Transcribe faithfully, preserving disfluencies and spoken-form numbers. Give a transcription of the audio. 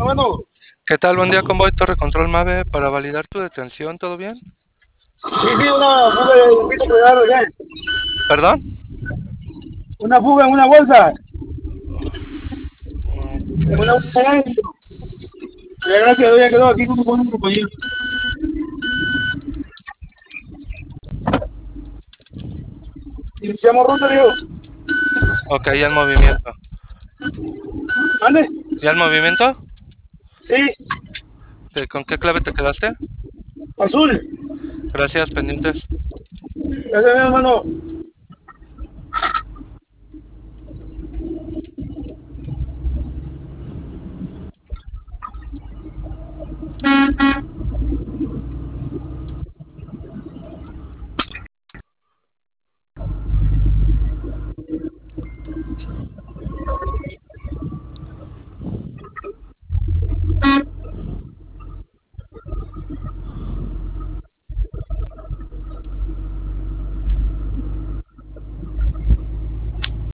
hermano. ¿Qué tal? Buen día, Convoy Torre Control Mave para validar tu detención, ¿todo bien? Sí, sí, una fuga de un pito pegado ya. ¿Perdón? Una fuga en una bolsa. En Ok. una bolsa adentro. Ya, gracias a Dios, ya quedó aquí con, con un compañero. Iniciamos ruta, digo. Ok, ya el movimiento. ¿Mande? ¿Ya el movimiento? Sí, Ok, ¿con qué clave te quedaste? azul. Gracias, pendientes. Gracias, mi hermano.